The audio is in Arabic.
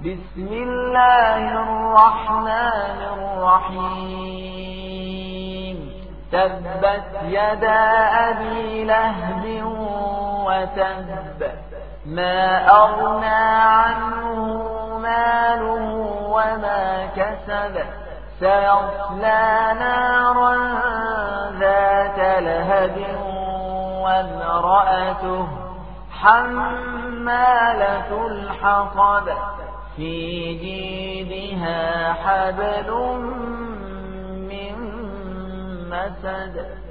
بسم الله الرحمن الرحيم تبت يدا أبي لهب وتب ما أغنى عنه ماله وما كسب سيصلى نارا ذات لهب وامرأته حمالة الحطب في جيدها حبل من مسد